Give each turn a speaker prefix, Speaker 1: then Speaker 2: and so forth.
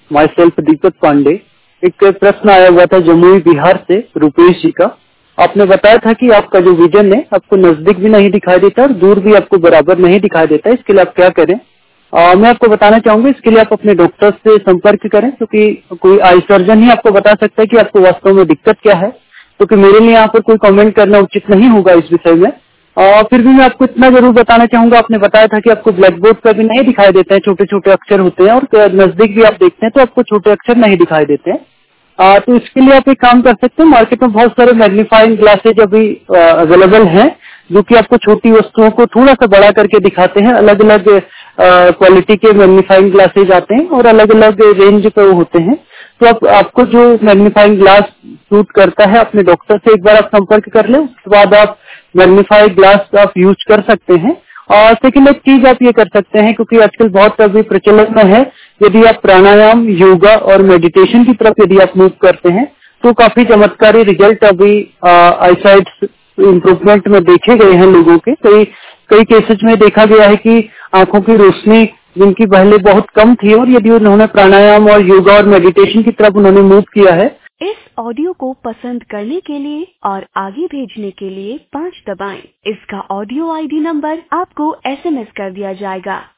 Speaker 1: My self दीपक पांडे। एक प्रश्न आया हुआ था जमुई बिहार से रूपेश जी का। आपने बताया था कि आपका जो विजन है आपको नजदीक भी नहीं दिखाई देता और दूर भी आपको बराबर नहीं दिखाई देता, इसके लिए आप क्या करें? मैं आपको बताना चाहूंगा, इसके लिए आप अपने डॉक्टर से संपर्क करें, क्योंकि कोई आई सर्जन ही आपको बता सकता है कि आपको वास्तव में दिक्कत क्या है, क्योंकि मेरे लिए यहाँ पर कोई कमेंट करना उचित नहीं होगा इस विषय में। फिर भी मैं आपको इतना जरूर बताना चाहूंगा, आपने बताया था कि आपको ब्लैक बोर्ड पर भी नहीं दिखाई देते हैं, छोटे छोटे अक्षर होते हैं, और नजदीक भी आप देखते हैं तो आपको छोटे अक्षर नहीं दिखाई देते हैं। तो इसके लिए आप एक काम कर सकते हैं, मार्केट में बहुत सारे मैग्नीफाइंग ग्लासेज अभी अवेलेबल हैं, जो कि आपको छोटी वस्तुओं को थोड़ा सा बड़ा करके दिखाते हैं। अलग अलग क्वालिटी के मैग्नीफाइंग ग्लासेज आते हैं और अलग अलग रेंज पे वो होते हैं। तो आपको जो मैग्नीफाइंग ग्लास सूट करता है अपने डॉक्टर से एक बार आप संपर्क कर लें, उसके बाद आप मैग्नीफाइंग ग्लास आप यूज कर सकते हैं। और सेकेंड एक चीज आप ये कर सकते हैं, क्योंकि आजकल बहुत अभी प्रचलन में है, यदि आप प्राणायाम, योगा और मेडिटेशन की तरफ यदि आप मूव करते हैं तो काफी चमत्कारी रिजल्ट अभी आईसाइट इम्प्रूवमेंट में देखे गए हैं लोगों के। कई कई केसेज में देखा गया है कि आंखों की रोशनी जिनकी पहले बहुत कम थी, और यदि उन्होंने प्राणायाम और योगा और मेडिटेशन की तरफ उन्होंने मूव किया है।
Speaker 2: इस ऑडियो को पसंद करने के लिए और आगे भेजने के लिए 5 दबाएं। इसका ऑडियो आईडी नंबर आपको SMS कर दिया जाएगा।